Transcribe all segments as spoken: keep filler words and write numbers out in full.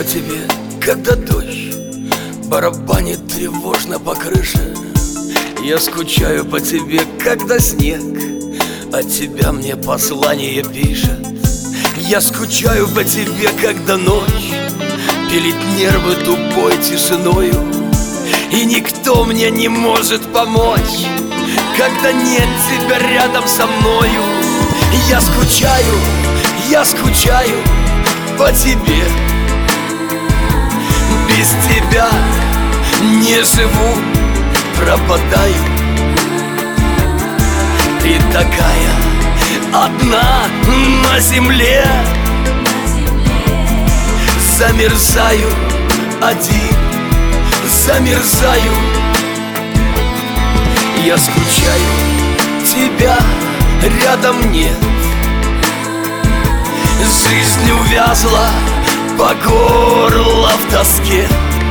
тебе, когда дождь барабанит тревожно по крыше. Я скучаю по тебе, когда снег от тебя мне послание пишет. Я скучаю по тебе, когда ночь пилит нервы тупой тишиною, и никто мне не может помочь, когда нет тебя рядом со мною. Я скучаю, я скучаю по тебе. Без тебя не живу, пропадаю. Ты такая одна на земле. Замерзаю один, замерзаю. Я скучаю, тебя рядом нет. Жизнь увязла по горло в тоске.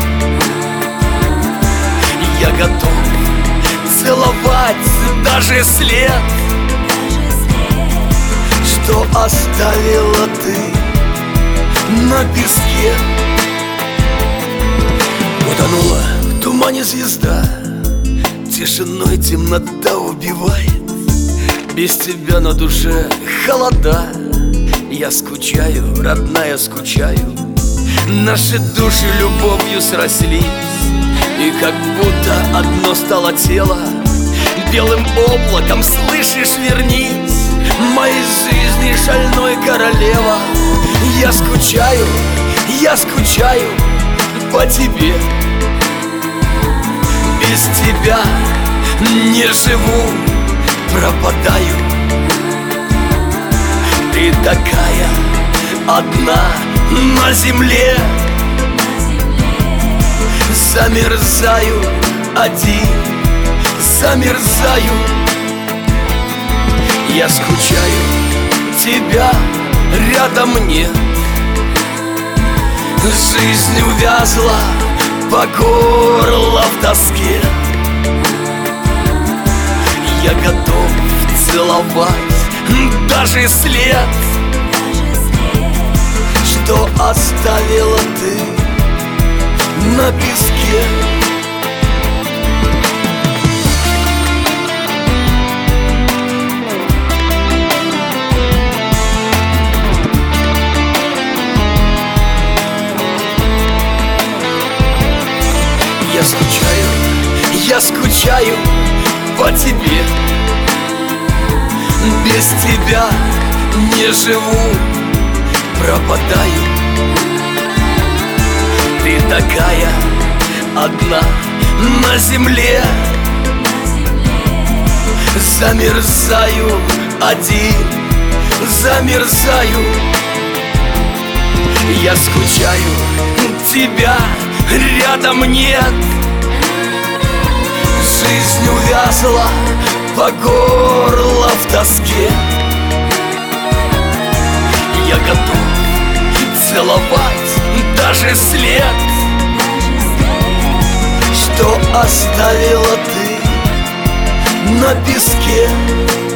Я готов целовать даже след, что оставила ты на песке. Утонула в тумане звезда, тишиной темнота убивает. Без тебя на душе холода. Я скучаю, родная, скучаю. Наши души любовью срослись, и как будто одно стало тело. Белым облаком, слышишь, вернись, моей жизни шальной королева. Я скучаю, я скучаю по тебе. Без тебя не живу, пропадаю. Ты такая одна на земле. Замерзаю один, замерзаю. Я скучаю, тебя рядом нет. Жизнь увязла по горло в тоске. Я готов целовать даже след, что оставила ты на песке. Я скучаю, я скучаю по тебе. Без тебя не живу, пропадаю. Ты такая одна на земле. Замерзаю один, замерзаю. Я скучаю, тебя рядом нет. Жизнь увязла по горло в тоске. Я готов целовать даже след, что оставила ты на песке.